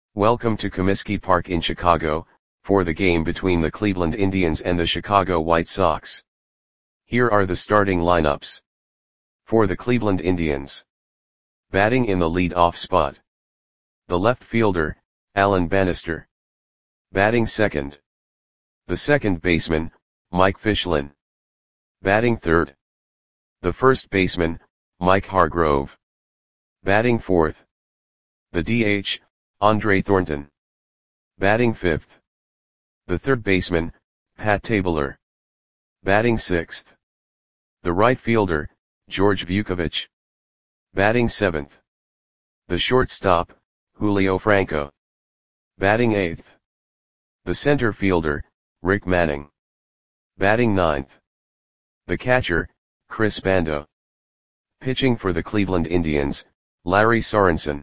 Welcome to Comiskey Park in Chicago, for the game between the Cleveland Indians and the Chicago White Sox. Here are the starting lineups. For the Cleveland Indians. Batting in the lead-off spot. The left fielder, Alan Bannister. Batting second. The second baseman, Mike Fichlin. Batting third. The first baseman, Mike Hargrove. Batting fourth. The DH, Andre Thornton. Batting fifth. The third baseman, Pat Tabler. Batting sixth. The right fielder, George Vukovich. Batting seventh. The shortstop, Julio Franco. Batting eighth. The center fielder, Rick Manning. Batting ninth. The catcher, Chris Bando. Pitching for the Cleveland Indians, Larry Sorensen.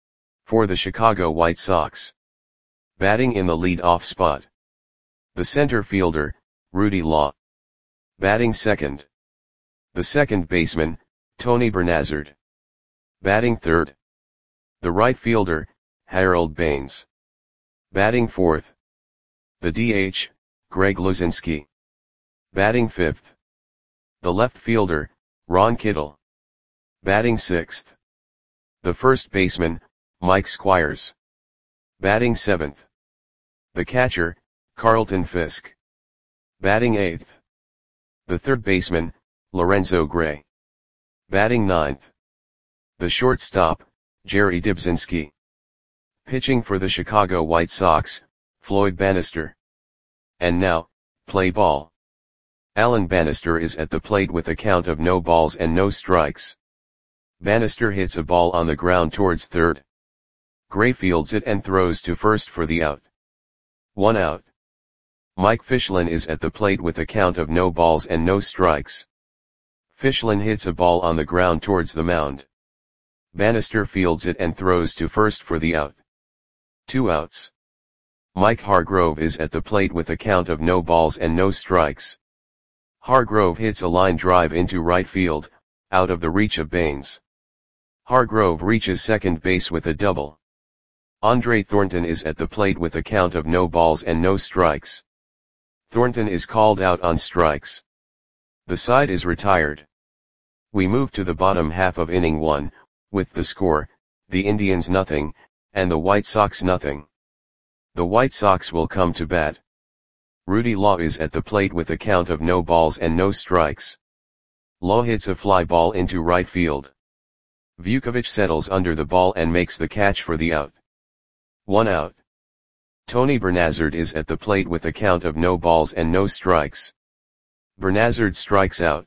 For the Chicago White Sox. Batting in the lead-off spot. The center fielder, Rudy Law. Batting second. The second baseman, Tony Bernazard. Batting third. The right fielder, Harold Baines. Batting fourth. The DH, Greg Luzinski. Batting fifth. The left fielder, Ron Kittle. Batting sixth. The first baseman, Mike Squires. Batting seventh. The catcher, Carlton Fisk. Batting eighth. The third baseman, Lorenzo Gray. Batting ninth. The shortstop, Jerry Dybzinski. Pitching for the Chicago White Sox, Floyd Bannister. And now, play ball. Alan Bannister is at the plate with a count of no balls and no strikes. Bannister hits a ball on the ground towards third. Gray fields it and throws to first for the out. 1 out. Mike Fichlin is at the plate with a count of no balls and no strikes. Fichlin hits a ball on the ground towards the mound. Bannister fields it and throws to first for the out. 2 outs. Mike Hargrove is at the plate with a count of no balls and no strikes. Hargrove hits a line drive into right field, out of the reach of Baines. Hargrove reaches second base with a double. Andre Thornton is at the plate with a count of no balls and no strikes. Thornton is called out on strikes. The side is retired. We move to the bottom half of inning 1, with the score, the Indians nothing, and the White Sox nothing. The White Sox will come to bat. Rudy Law is at the plate with a count of no balls and no strikes. Law hits a fly ball into right field. Vukovich settles under the ball and makes the catch for the out. 1 out. Tony Bernazard is at the plate with a count of no balls and no strikes. Bernazard strikes out.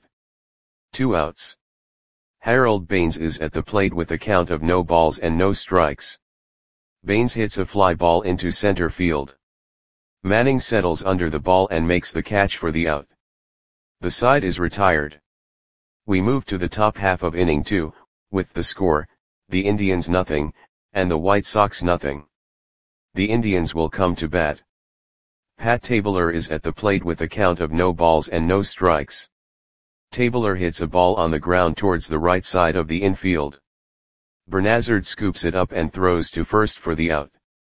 2 outs. Harold Baines is at the plate with a count of no balls and no strikes. Baines hits a fly ball into center field. Manning settles under the ball and makes the catch for the out. The side is retired. We move to the top half of inning 2, with the score, the Indians nothing, and the White Sox nothing. The Indians will come to bat. Pat Tabler is at the plate with a count of no balls and no strikes. Tabler hits a ball on the ground towards the right side of the infield. Bernazard scoops it up and throws to first for the out.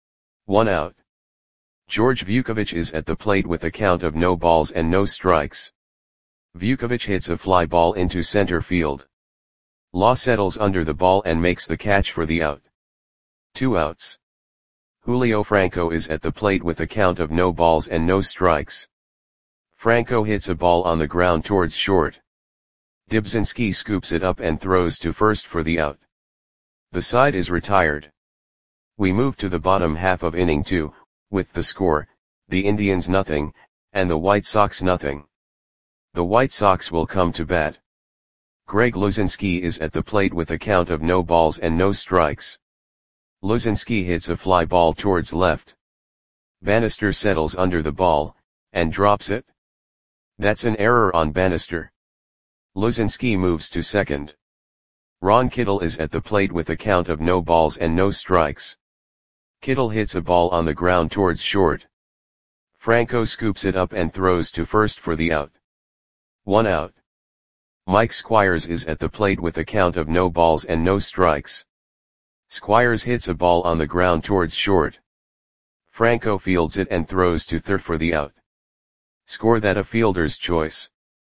1 out. George Vukovich is at the plate with a count of no balls and no strikes. Vukovich hits a fly ball into center field. Law settles under the ball and makes the catch for the out. 2 outs. Julio Franco is at the plate with a count of no balls and no strikes. Franco hits a ball on the ground towards short. Dybzinski scoops it up and throws to first for the out. The side is retired. We move to the bottom half of inning 2, with the score, the Indians nothing, and the White Sox nothing. The White Sox will come to bat. Greg Luzinski is at the plate with a count of no balls and no strikes. Luzinski hits a fly ball towards left. Bannister settles under the ball, and drops it. That's an error on Bannister. Luzinski moves to second. Ron Kittle is at the plate with a count of no balls and no strikes. Kittle hits a ball on the ground towards short. Franco scoops it up and throws to first for the out. 1 out. Mike Squires is at the plate with a count of no balls and no strikes. Squires hits a ball on the ground towards short. Franco fields it and throws to third for the out. Score that a fielder's choice.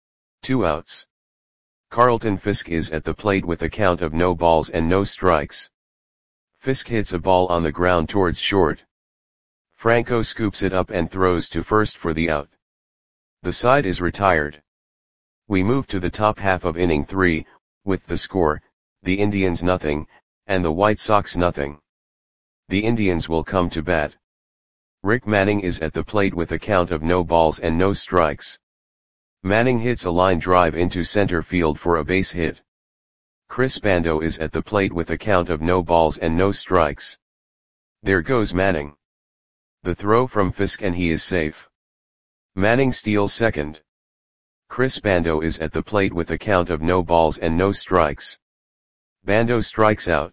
2 outs. Carlton Fisk is at the plate with a count of no balls and no strikes. Fisk hits a ball on the ground towards short. Franco scoops it up and throws to first for the out. The side is retired. We move to the top half of inning 3, with the score, the Indians nothing, and the White Sox nothing. The Indians will come to bat. Rick Manning is at the plate with a count of no balls and no strikes. Manning hits a line drive into center field for a base hit. Chris Bando is at the plate with a count of no balls and no strikes. There goes Manning. The throw from Fisk and he is safe. Manning steals second. Chris Bando is at the plate with a count of no balls and no strikes. Bando strikes out.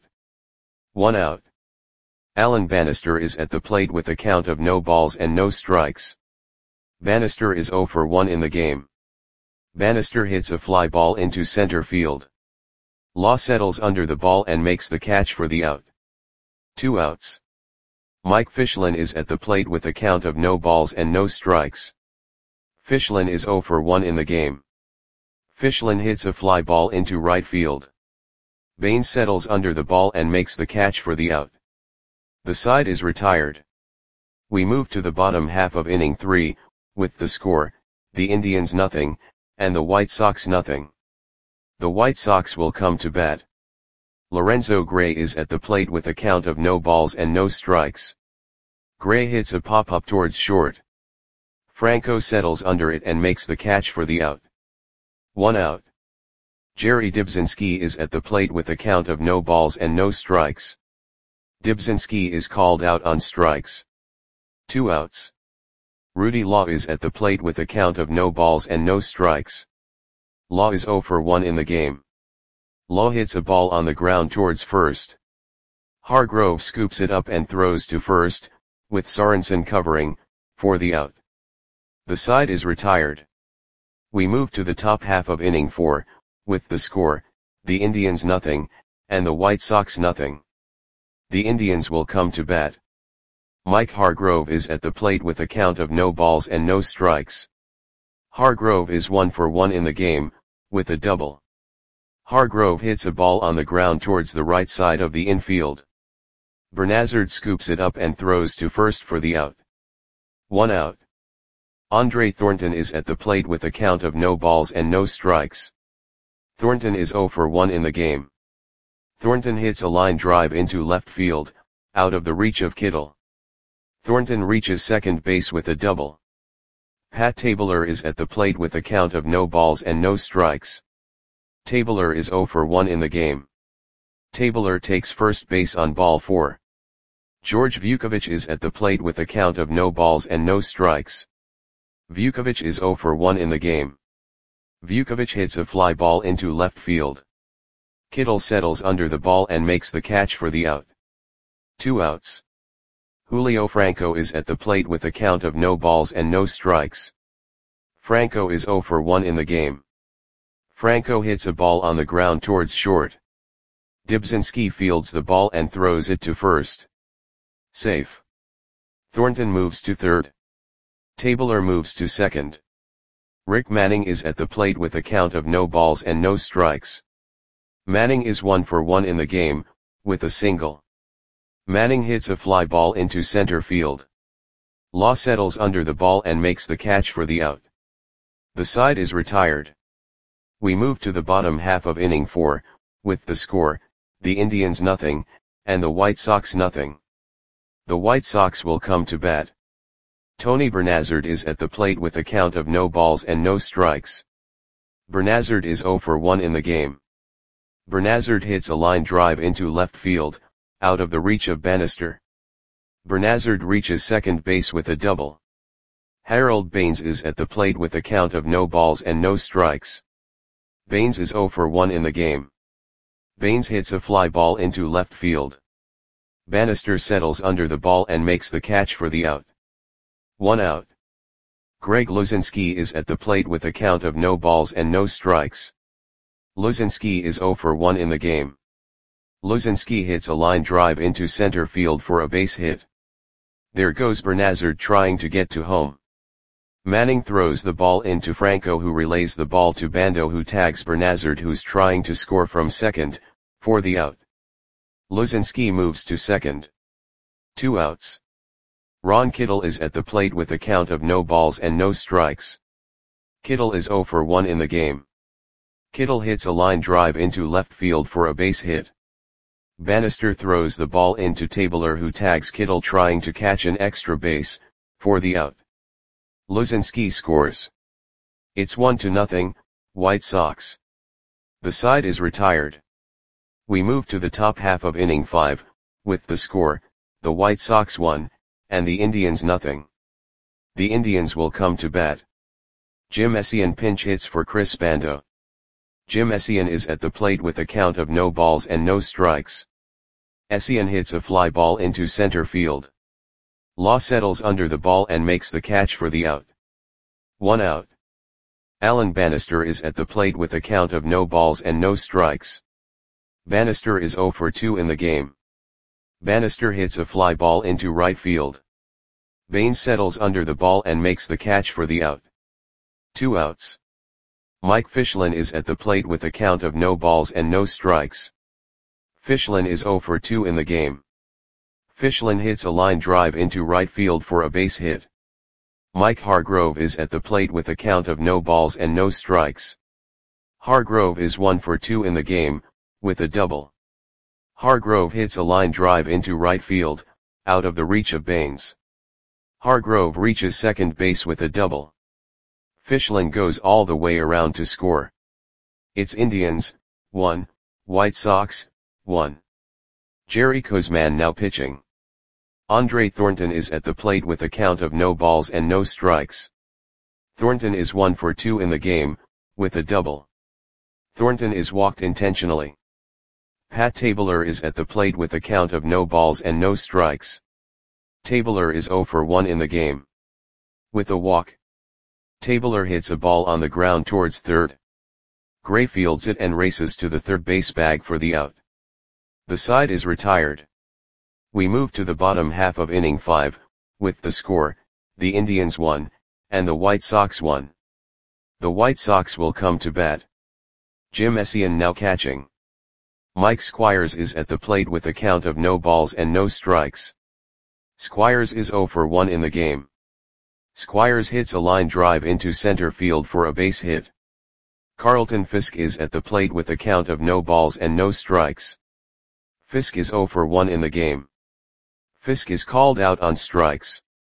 1 out. Alan Bannister is at the plate with a count of no balls and no strikes. Bannister is 0 for 1 in the game. Bannister hits a fly ball into center field. Law settles under the ball and makes the catch for the out. 2 outs. Mike Fichlin is at the plate with a count of no balls and no strikes. Fichlin is 0 for 1 in the game. Fichlin hits a fly ball into right field. Baines settles under the ball and makes the catch for the out. The side is retired. We move to the bottom half of inning 3, with the score, the Indians nothing, and the White Sox nothing. The White Sox will come to bat. Lorenzo Gray is at the plate with a count of no balls and no strikes. Gray hits a pop-up towards short. Franco settles under it and makes the catch for the out. 1 out. Jerry Dybzinski is at the plate with a count of no balls and no strikes. Dybzinski is called out on strikes. 2 outs. Rudy Law is at the plate with a count of no balls and no strikes. Law is 0 for 1 in the game. Law hits a ball on the ground towards first. Hargrove scoops it up and throws to first, with Sorensen covering, for the out. The side is retired. We move to the top half of inning 4, with the score, the Indians nothing, and the White Sox nothing. The Indians will come to bat. Mike Hargrove is at the plate with a count of no balls and no strikes. Hargrove is 1 for 1 in the game, with a double. Hargrove hits a ball on the ground towards the right side of the infield. Bernazard scoops it up and throws to first for the out. 1 out. Andre Thornton is at the plate with a count of no balls and no strikes. Thornton is 0 for 1 in the game. Thornton hits a line drive into left field, out of the reach of Kittle. Thornton reaches second base with a double. Pat Tabler is at the plate with a count of no balls and no strikes. Tabler is 0 for 1 in the game. Tabler takes first base on ball 4. George Vukovic is at the plate with a count of no balls and no strikes. Vukovic is 0 for 1 in the game. Vukovic hits a fly ball into left field. Kittle settles under the ball and makes the catch for the out. 2 outs. Julio Franco is at the plate with a count of no balls and no strikes. Franco is 0 for 1 in the game. Franco hits a ball on the ground towards short. Dybzinski fields the ball and throws it to first. Safe. Thornton moves to third. Tabler moves to second. Rick Manning is at the plate with a count of no balls and no strikes. Manning is 1 for 1 in the game, with a single. Manning hits a fly ball into center field. Law settles under the ball and makes the catch for the out. The side is retired. We move to the bottom half of inning 4, with the score, the Indians nothing, and the White Sox nothing. The White Sox will come to bat. Tony Bernazard is at the plate with a count of no balls and no strikes. Bernazard is 0 for 1 in the game. Bernazard hits a line drive into left field, out of the reach of Bannister. Bernazard reaches second base with a double. Harold Baines is at the plate with a count of no balls and no strikes. Baines is 0 for 1 in the game. Baines hits a fly ball into left field. Bannister settles under the ball and makes the catch for the out. 1 out. Greg Luzinski is at the plate with a count of no balls and no strikes. Luzinski is 0 for 1 in the game. Luzinski hits a line drive into center field for a base hit. There goes Bernazard trying to get to home. Manning throws the ball into Franco, who relays the ball to Bando, who tags Bernazard, who's trying to score from second, for the out. Luzinski moves to second. 2 outs. Ron Kittle is at the plate with a count of no balls and no strikes. Kittle is 0 for 1 in the game. Kittle hits a line drive into left field for a base hit. Bannister throws the ball into Tabler, who tags Kittle trying to catch an extra base, for the out. Luzinski scores. It's 1-0, White Sox. The side is retired. We move to the top half of inning 5, with the score, the White Sox 1, and the Indians 0. The Indians will come to bat. Jim Essien pinch hits for Chris Bando. Jim Essien is at the plate with a count of no balls and no strikes. Essien hits a fly ball into center field. Law settles under the ball and makes the catch for the out. 1 out. Alan Bannister is at the plate with a count of no balls and no strikes. Bannister is 0 for 2 in the game. Bannister hits a fly ball into right field. Baines settles under the ball and makes the catch for the out. 2 outs. Mike Fichlin is at the plate with a count of no balls and no strikes. Fichlin is 0 for 2 in the game. Fichlin hits a line drive into right field for a base hit. Mike Hargrove is at the plate with a count of no balls and no strikes. Hargrove is 1 for 2 in the game, with a double. Hargrove hits a line drive into right field, out of the reach of Baines. Hargrove reaches second base with a double. Fichlin goes all the way around to score. It's Indians, 1, White Sox, 1. Jerry Kozman now pitching. Andre Thornton is at the plate with a count of no balls and no strikes. Thornton is 1 for 2 in the game, with a double. Thornton is walked intentionally. Pat Tabler is at the plate with a count of no balls and no strikes. Tabler is 0 for 1 in the game. With a walk. Tabler hits a ball on the ground towards third. Gray fields it and races to the third base bag for the out. The side is retired. We move to the bottom half of inning 5, with the score, the Indians 1, and the White Sox 1. The White Sox will come to bat. Jim Essien now catching. Mike Squires is at the plate with a count of no balls and no strikes. Squires is 0 for 1 in the game. Squires hits a line drive into center field for a base hit. Carlton Fisk is at the plate with a count of no balls and no strikes. Fisk is 0 for 1 in the game. Fisk is called out on strikes.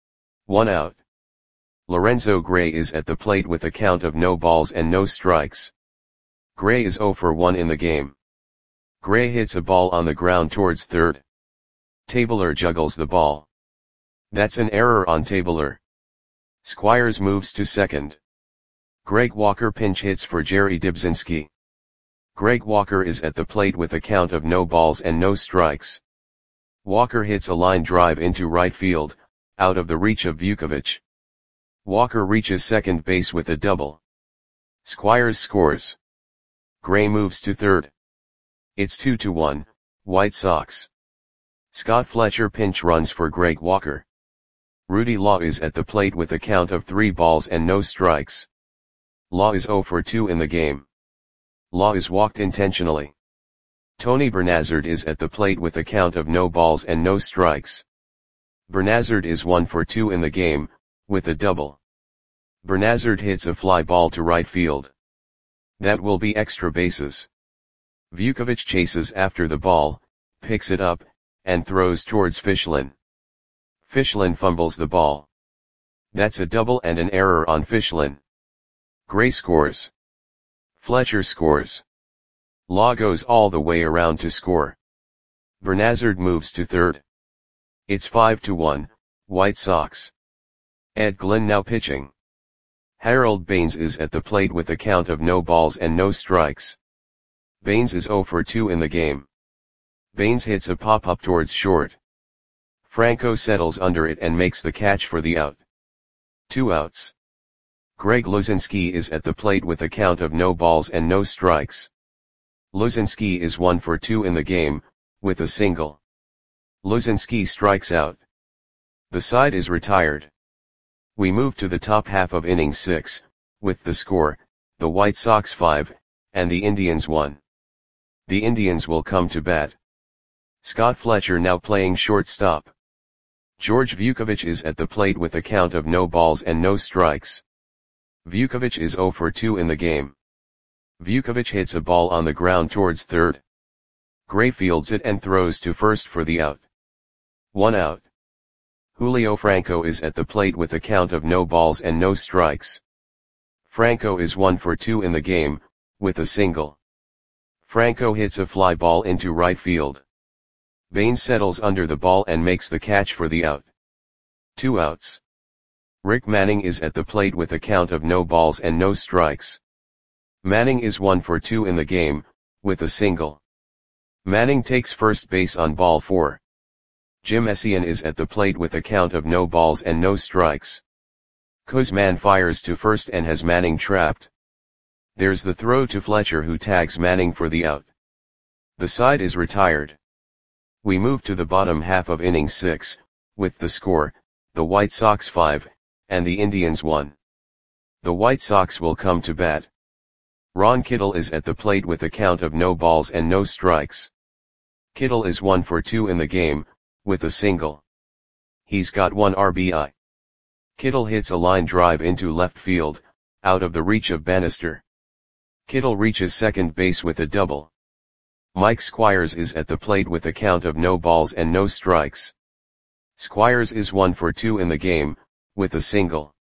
1 out. Lorenzo Gray is at the plate with a count of no balls and no strikes. Gray is 0 for 1 in the game. Gray hits a ball on the ground towards third. Tabler juggles the ball. That's an error on Tabler. Squires moves to second. Greg Walker pinch hits for Jerry Dybzinski. Greg Walker is at the plate with a count of no balls and no strikes. Walker hits a line drive into right field, out of the reach of Vukovic. Walker reaches second base with a double. Squires scores. Gray moves to third. It's 2-1, White Sox. Scott Fletcher pinch runs for Greg Walker. Rudy Law is at the plate with a count of 3 balls and no strikes. Law is 0 for 2 in the game. Law is walked intentionally. Tony Bernazard is at the plate with a count of no balls and no strikes. Bernazard is 1 for 2 in the game, with a double. Bernazard hits a fly ball to right field. That will be extra bases. Vukovic chases after the ball, picks it up, and throws towards Fichlin. Fichlin fumbles the ball. That's a double and an error on Fichlin. Gray scores. Fletcher scores. Law goes all the way around to score. Bernazard moves to third. It's 5-1, White Sox. Ed Glynn now pitching. Harold Baines is at the plate with a count of no balls and no strikes. Baines is 0 for 2 in the game. Baines hits a pop-up towards short. Franco settles under it and makes the catch for the out. 2 outs. Greg Luzinski is at the plate with a count of no balls and no strikes. Luzinski is 1 for 2 in the game, with a single. Luzinski strikes out. The side is retired. We move to the top half of inning 6, with the score, the White Sox 5, and the Indians 1. The Indians will come to bat. Scott Fletcher now playing shortstop. George Vukovich is at the plate with a count of no balls and no strikes. Vukovich is 0 for 2 in the game. Vukovich hits a ball on the ground towards third. Gray fields it and throws to first for the out. 1 out. Julio Franco is at the plate with a count of no balls and no strikes. Franco is 1 for 2 in the game, with a single. Franco hits a fly ball into right field. Baines settles under the ball and makes the catch for the out. 2 outs. Rick Manning is at the plate with a count of no balls and no strikes. Manning is 1 for 2 in the game, with a single. Manning takes first base on ball 4. Jim Essien is at the plate with a count of no balls and no strikes. Kuzman fires to first and has Manning trapped. There's the throw to Fletcher, who tags Manning for the out. The side is retired. We move to the bottom half of inning 6, with the score, the White Sox 5, and the Indians 1. The White Sox will come to bat. Ron Kittle is at the plate with a count of no balls and no strikes. Kittle is 1 for 2 in the game, with a single. He's got 1 RBI. Kittle hits a line drive into left field, out of the reach of Bannister. Kittle reaches second base with a double. Mike Squires is at the plate with a count of no balls and no strikes. Squires is 1 for 2 in the game, with a single.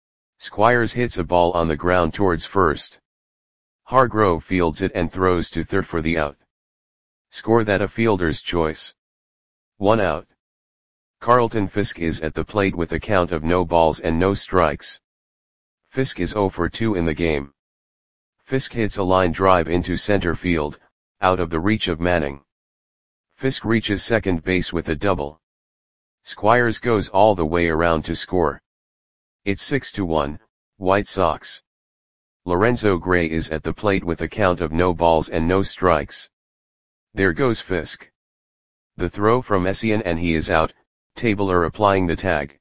Squires hits a ball on the ground towards first. Hargrove fields it and throws to third for the out. Score that a fielder's choice. 1 out. Carlton Fisk is at the plate with a count of no balls and no strikes. Fisk is 0 for 2 in the game. Fisk hits a line drive into center field, out of the reach of Manning. Fisk reaches second base with a double. Squires goes all the way around to score. It's 6-1, White Sox. Lorenzo Gray is at the plate with a count of no balls and no strikes. There goes Fisk. The throw from Essien and he is out, Tabler applying the tag.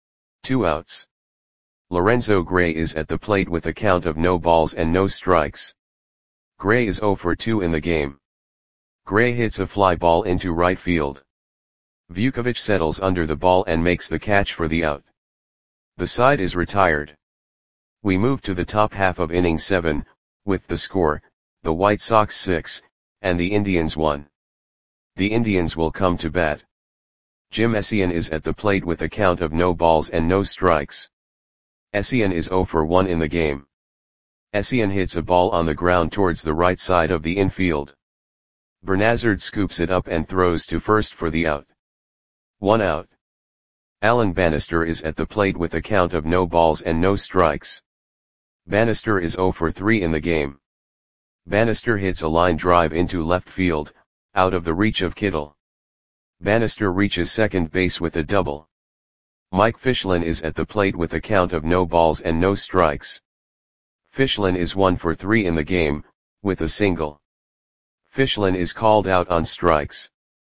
2 outs. Lorenzo Gray is at the plate with a count of no balls and no strikes. Gray is 0 for 2 in the game. Gray hits a fly ball into right field. Vukovich settles under the ball and makes the catch for the out. The side is retired. We move to the top half of inning 7, with the score, the White Sox 6, and the Indians 1. The Indians will come to bat. Jim Essien is at the plate with a count of no balls and no strikes. Essien is 0 for 1 in the game. Essien hits a ball on the ground towards the right side of the infield. Bernazard scoops it up and throws to first for the out. 1 out. Alan Bannister is at the plate with a count of no balls and no strikes. Bannister is 0 for 3 in the game. Bannister hits a line drive into left field, out of the reach of Kittle. Bannister reaches second base with a double. Mike Fichlin is at the plate with a count of no balls and no strikes. Fichlin is 1 for 3 in the game, with a single. Fichlin is called out on strikes.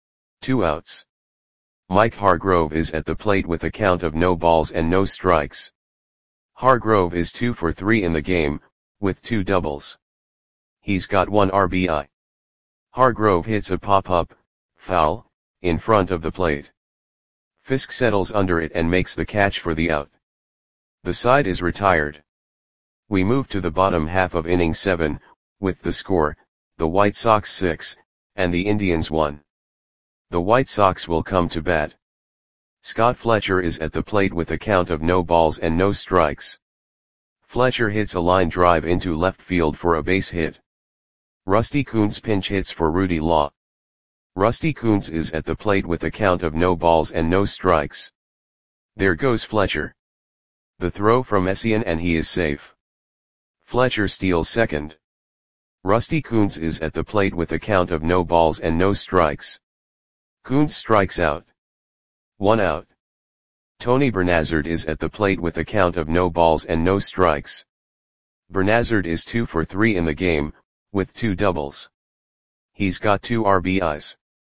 2 outs. Mike Hargrove is at the plate with a count of no balls and no strikes. Hargrove is 2 for 3 in the game, with 2 doubles. He's got 1 RBI. Hargrove hits a pop-up, foul, in front of the plate. Fisk settles under it and makes the catch for the out. The side is retired. We move to the bottom half of inning 7, with the score, the White Sox 6, and the Indians 1. The White Sox will come to bat. Scott Fletcher is at the plate with a count of no balls and no strikes. Fletcher hits a line drive into left field for a base hit. Rusty Kuntz pinch hits for Rudy Law. Rusty Kuntz is at the plate with a count of no balls and no strikes. There goes Fletcher. The throw from Essien and he is safe. Fletcher steals second. Rusty Kuntz is at the plate with a count of no balls and no strikes. Kuntz strikes out. 1 out. Tony Bernazard is at the plate with a count of no balls and no strikes. Bernazard is 2 for 3 in the game, with 2 doubles. He's got 2 RBIs.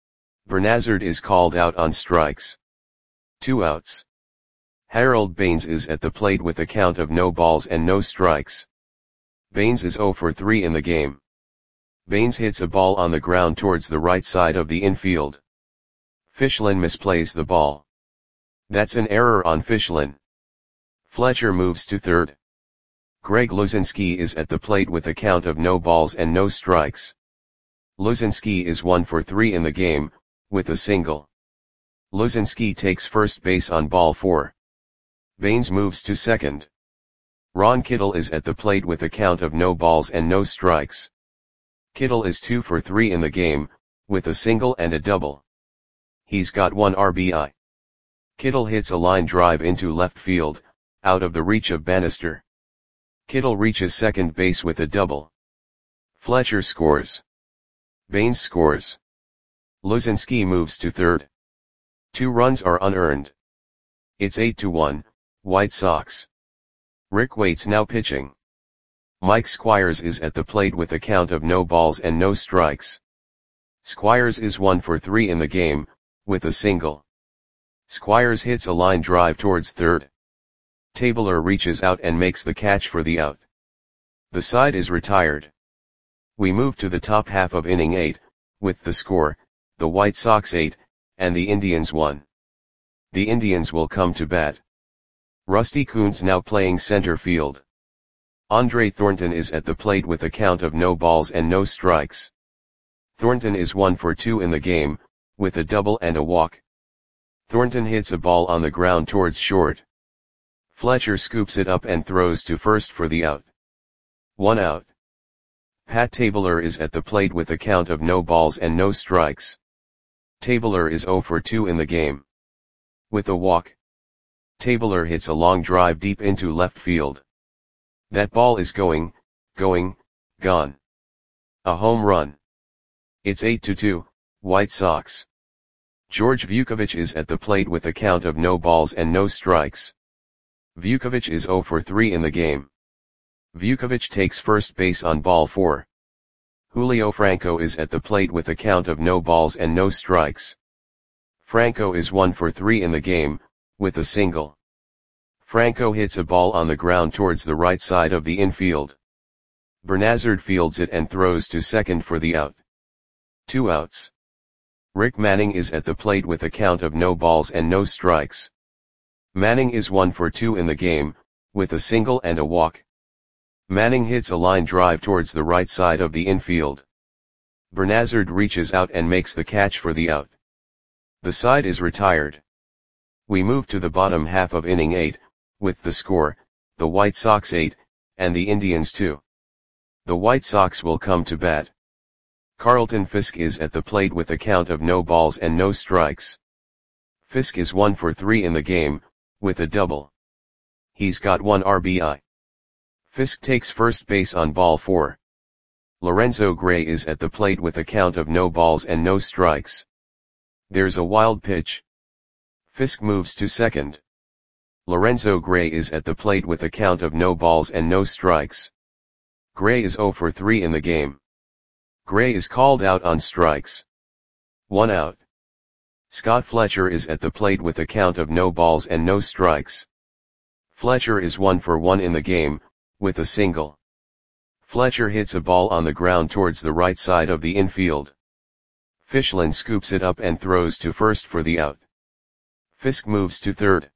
Bernazard is called out on strikes. 2 outs. Harold Baines is at the plate with a count of no balls and no strikes. Baines is 0 for 3 in the game. Baines hits a ball on the ground towards the right side of the infield. Fischlin misplays the ball. That's an error on Fischlin. Fletcher moves to third. Greg Luzinski is at the plate with a count of no balls and no strikes. Luzinski is 1 for 3 in the game, with a single. Luzinski takes first base on ball 4. Baines moves to second. Ron Kittle is at the plate with a count of no balls and no strikes. Kittle is 2 for 3 in the game, with a single and a double. He's got 1 RBI. Kittle hits a line drive into left field, out of the reach of Bannister. Kittle reaches second base with a double. Fletcher scores. Baines scores. Luzinski moves to third. 2 runs are unearned. It's 8-1, White Sox. Rick Waite's now pitching. Mike Squires is at the plate with a count of no balls and no strikes. Squires is 1 for 3 in the game, with a single. Squires hits a line drive towards third. Tabler reaches out and makes the catch for the out. The side is retired. We move to the top half of inning 8, with the score, the White Sox 8, and the Indians 1. The Indians will come to bat. Rusty Kuntz now playing center field. Andre Thornton is at the plate with a count of no balls and no strikes. Thornton is 1 for 2 in the game, with a double and a walk. Thornton hits a ball on the ground towards short. Fletcher scoops it up and throws to first for the out. 1 out. Pat Tabler is at the plate with a count of no balls and no strikes. Tabler is 0 for 2 in the game. With a walk. Tabler hits a long drive deep into left field. That ball is gone. A home run. It's 8-2, White Sox. George Vukovic is at the plate with a count of no balls and no strikes. Vukovic is 0 for 3 in the game. Vukovic takes first base on ball 4. Julio Franco is at the plate with a count of no balls and no strikes. Franco is 1 for 3 in the game, with a single. Franco hits a ball on the ground towards the right side of the infield. Bernazard fields it and throws to second for the out. 2 outs. Rick Manning is at the plate with a count of no balls and no strikes. Manning is 1 for 2 in the game, with a single and a walk. Manning hits a line drive towards the right side of the infield. Bernazard reaches out and makes the catch for the out. The side is retired. We move to the bottom half of inning 8, with the score, the White Sox 8, and the Indians 2. The White Sox will come to bat. Carlton Fisk is at the plate with a count of no balls and no strikes. Fisk is 1 for 3 in the game, with a double. He's got 1 RBI. Fisk takes first base on ball 4. Lorenzo Gray is at the plate with a count of no balls and no strikes. There's a wild pitch. Fisk moves to second. Lorenzo Gray is at the plate with a count of no balls and no strikes. Gray is 0 for 3 in the game. Gray is called out on strikes. 1 out. Scott Fletcher is at the plate with a count of no balls and no strikes. Fletcher is 1 for 1 in the game, with a single. Fletcher hits a ball on the ground towards the right side of the infield. Fischlin scoops it up and throws to first for the out. Fisk moves to third.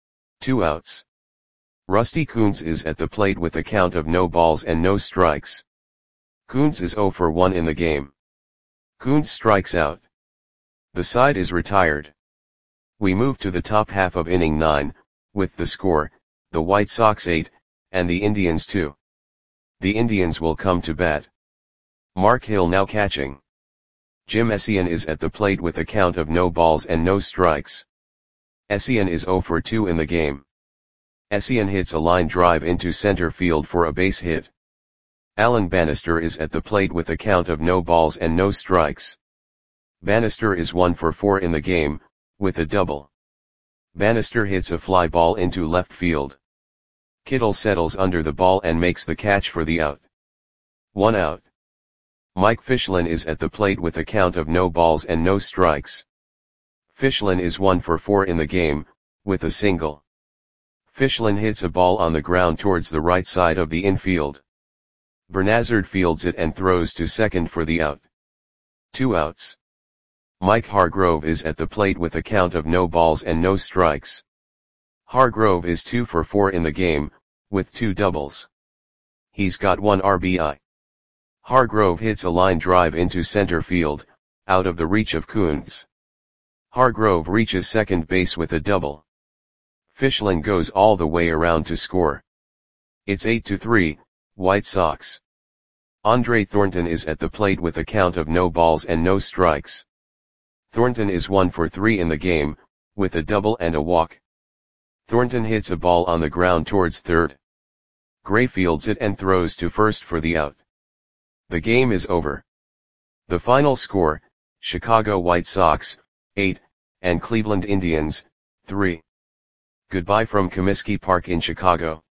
2 outs. Rusty Kuntz is at the plate with a count of no balls and no strikes. Kuntz is 0 for 1 in the game. Kuntz strikes out. The side is retired. We move to the top half of inning 9, with the score, the White Sox 8, and the Indians 2. The Indians will come to bat. Mark Hill now catching. Jim Essien is at the plate with a count of no balls and no strikes. Essien is 0 for 2 in the game. Essien hits a line drive into center field for a base hit. Alan Bannister is at the plate with a count of no balls and no strikes. Bannister is 1 for 4 in the game, with a double. Bannister hits a fly ball into left field. Kittle settles under the ball and makes the catch for the out. 1 out. Mike Fichlin is at the plate with a count of no balls and no strikes. Fichlin is 1 for 4 in the game, with a single. Fichlin hits a ball on the ground towards the right side of the infield. Bernazard fields it and throws to second for the out. 2 outs. Mike Hargrove is at the plate with a count of no balls and no strikes. Hargrove is 2 for 4 in the game, with 2 doubles. He's got 1 RBI. Hargrove hits a line drive into center field, out of the reach of Kuntz. Hargrove reaches second base with a double. Fichlin goes all the way around to score. It's 8-3, White Sox. Andre Thornton is at the plate with a count of no balls and no strikes. Thornton is 1 for 3 in the game, with a double and a walk. Thornton hits a ball on the ground towards third. Gray fields it and throws to first for the out. The game is over. The final score, Chicago White Sox, 8, and Cleveland Indians, 3. Goodbye from Comiskey Park in Chicago.